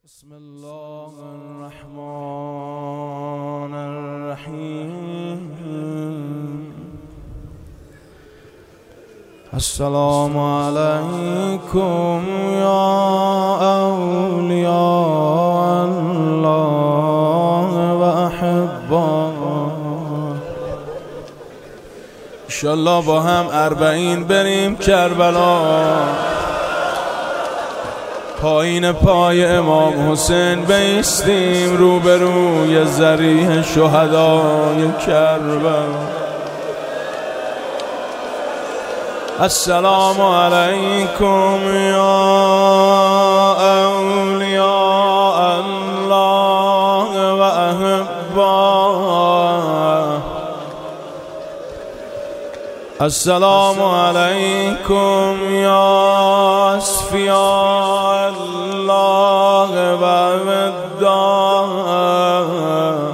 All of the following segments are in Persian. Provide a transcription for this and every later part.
بسم الله الرحمن الرحیم. السلام علیکم یا اولیاء الله و احباء. انشالله با هم 40 بریم کربلا، پایین پای امام حسین بیستیم روبروی ذریح شهدای کربلا. السلام علیکم یا اولیاء الله و احباء. السلام علیکم یا اصفیاء الله و وداء.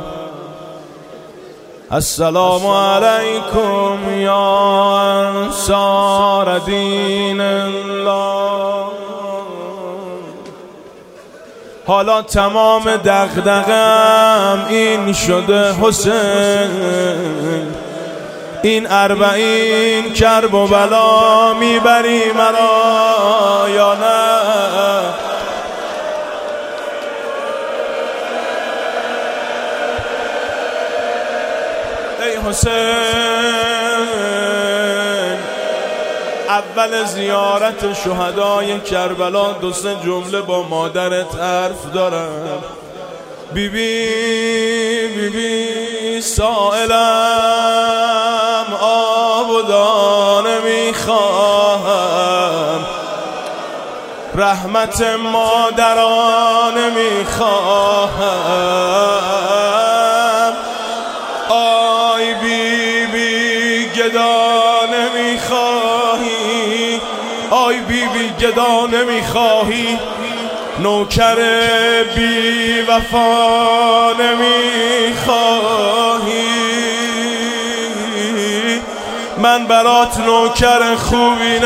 السلام علیکم یا انصار دین الله. حالا تمام دغدغه‌ام این شده حسین، این 40 کرب و بلا میبری مرا یا نه؟ ای حسین، اول زیارت شهدای کربلا 2-3 جمله با مادرت حرف دارم. بیبی سائلم آب و دانه میخواهم، رحمت مادرانه میخواهم. آی بیبی گدانه میخواهی، آی بیبی گدانه میخواهی، نوکر بی وفا نمیخواهی. من برات نوکر خوبی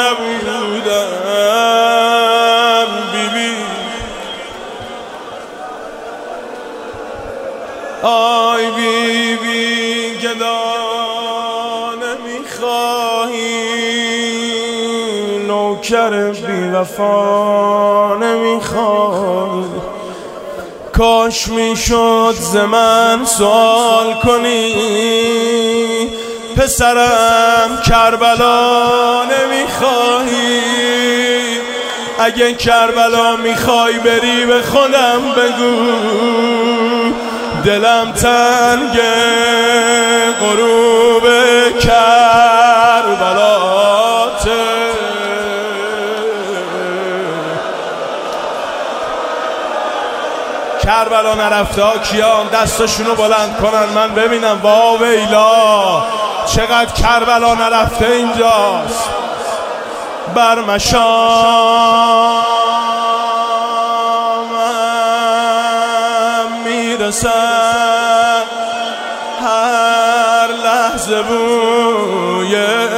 نبودم بیبی. آی بیبی گدانه میخواهی، نوکر بی وفا نمیخوای. کاش میشد ز من سوال کنی، پسرم کربلا نمیخواهی؟ اگه کربلا میخوای بری به خودم بگو، دلم تنگ غروب کربلاته. کربلا نرفته ها کیان؟ دستشونو بلند کنن من ببینم. وا ویلا، چقدر کربلا نرفته اینجاست. بر مشامم میرسن هر لحظه بوی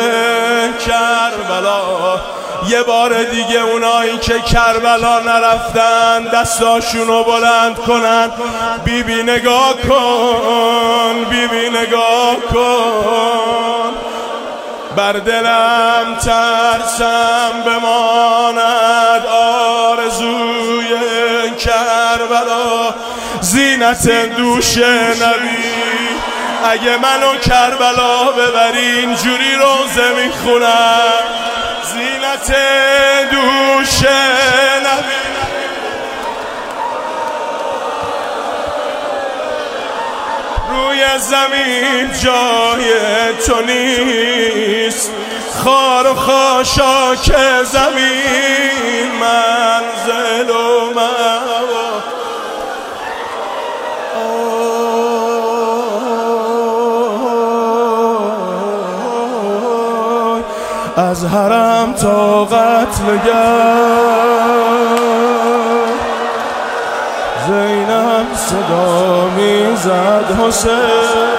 کربلا. یه بار دیگه اونایی که کربلا نرفتن دستاشونو بلند کنن. بیبی نگاه کن، بیبی نگاه کن. بر دلم ترسم بماند آرزوی کربلا، زینت دوش نبی. اگه منو کربلا ببری اینجوری روزه میخونم، زینت دوش نبی. روی زمین جای تو نیست، خار و خاشاک زمین منزل و مأوا. از حرم تا قتلگاه زینب صدا میزد حسین.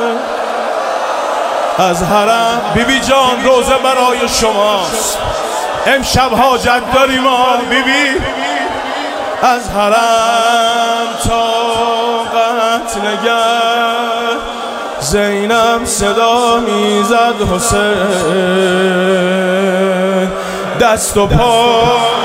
از حرم بیبی جان روزه برای شماست. امشب حاجت داریم بیبی از حرم تا قتلگر زینب صدا میزد حسین دست و پا